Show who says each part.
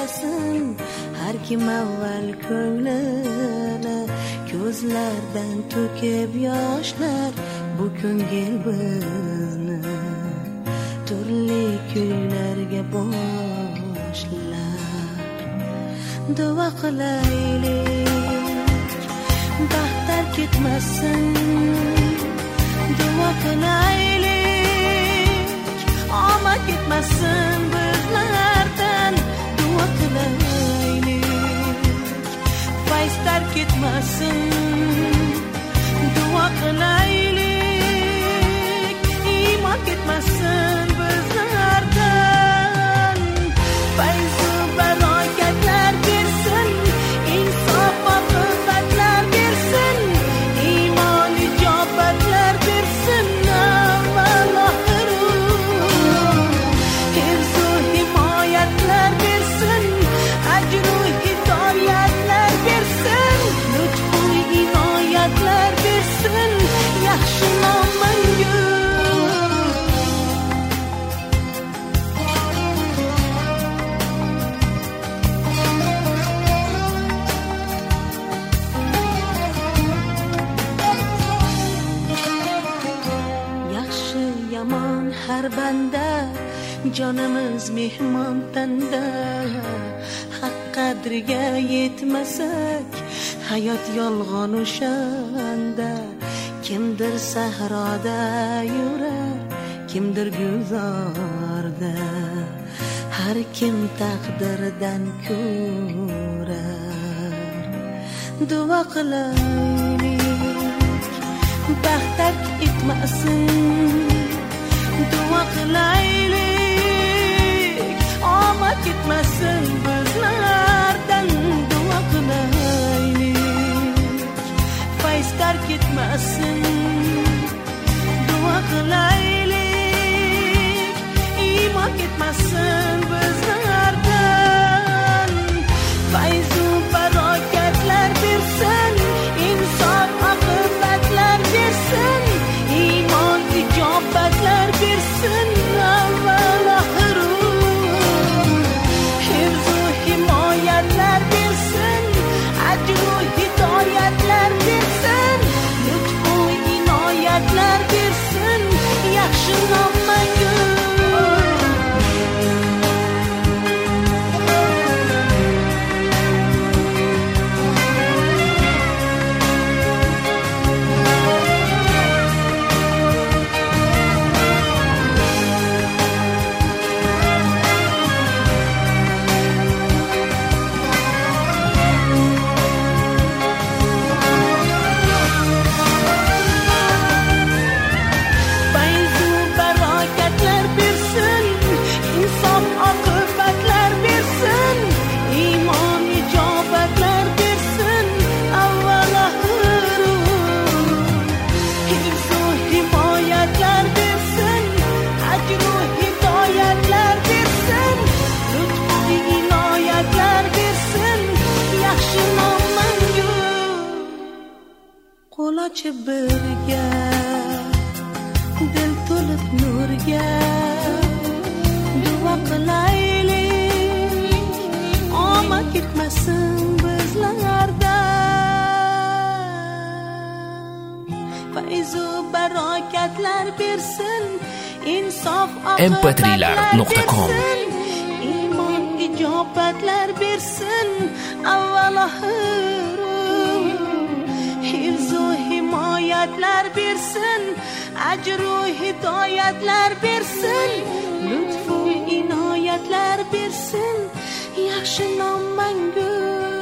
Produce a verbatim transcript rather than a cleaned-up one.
Speaker 1: ketmasin har kim avval ko'nglini, ko'zlardan to'kib yoshlar bu ko'ngil bizni turli kuylarga boshlar. Duo qilaylik baxtlar ketmasin, duo qilaylik omad ketmasin bizlardan, duo qilaylik fayzlar ketmasin, duo qilaylik iymon ketmasin bizlardan. Fayzu barokatlar bersin, insof oqibatlar bersin, iymon ijobatlar bersin. Avvalo hifzu himoyatlar bersin, ajru hidoyatlar bersin, lutfu inoyatlar bersin, yaxshi nomanga har banda jonimiz mehmon tanda, haq qadriga yetmasak hayot yolg'on o'shanda. Kimdir sahroda yurar, kimdir gulzorda, har kim taqdirdan ko'rar. Duo qilaylik baxtlar ketmasin, duo qilaylik omad ketmasin bizlardan, duo qilaylik fayzlar ketmasin, duo qilaylik iymon ketmasin bizlardan. Fayzu barokatlar bersin, insof oqibatlar bersin, iymon ijobatlar bersin. Avvalo hifzu himoyatlar bersin, ajru hidoyatlar bersin, lutfu inoyatlar bersin, yaxshi nomanga qo'lochi birga, dil to'lib nurga. Duo qilaylik omad ketmasin bizlardan. Fayzu barokatlar bersin, insof oqibatlar bersin, iymon ijobatlar bersin. Avvalo hifzu himoyatlar bersin, ajru hidoyatlar bersin, lutfu inoyatlar bersin, yaxshi nomanga